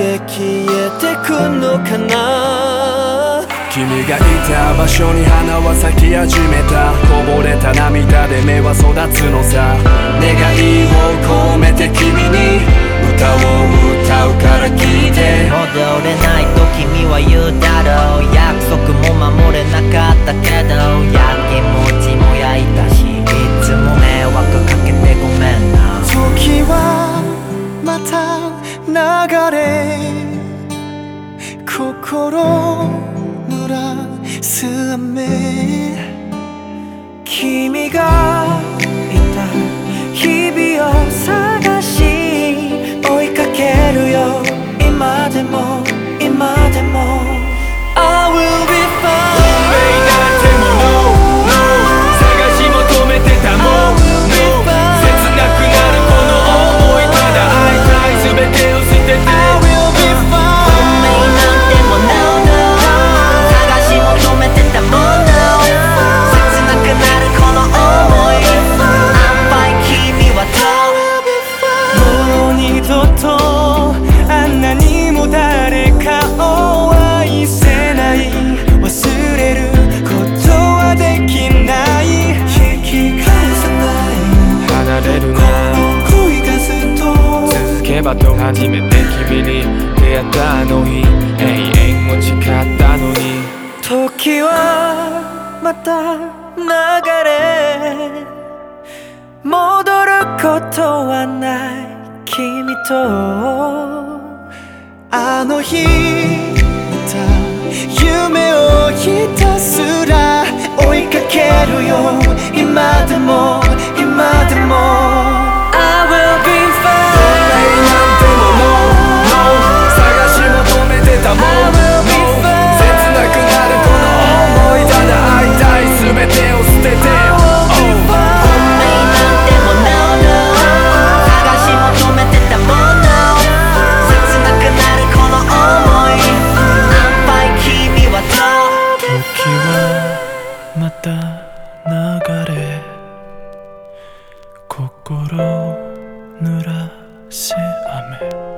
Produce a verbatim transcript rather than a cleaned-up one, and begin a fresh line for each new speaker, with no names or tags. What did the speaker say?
け消えてくのかな。
君がいた場所に花は咲き始めた。こぼれた涙で芽は育つのさ。願いを込めて君に歌を歌うから聞いて。
戻れないと君は言うだろう。約束も守れなかったけど、やきもちも焼いたし、いつも迷惑かけてごめんな。
時はまた流れ、心濡らす雨。君がいた日々を探し追いかけるよ。今でも今でも I will be fine。 運命なんてもの No 探し求めてたもの No 切なくなるこの想い。ただ会いたい全てを捨てて I will be fine。
運命なんてもの No 探し求めてたもの。切なくなるこの想い。I'm fine 君はどう。
もう二度とあんなにも誰かを愛せない。忘れることはできない。引き返さない。
離れるな、
この恋がずっと
続けばと初めて君に出会ったあの日。永遠を誓ったのに。
時はまた流れ、戻ることはない君と。あの日見た夢をひたすら追いかけるよ。今でも今でも I will be fine。
運命なんてもの No 探し求めてたもの No 切なくなるこの想い。ただ会いたい全てを捨てて。
運命なんてもの No 探し求めてたもの。切なくなるこの想い。I'm fine 君はどう。
時はまた流れ、心濡らす雨。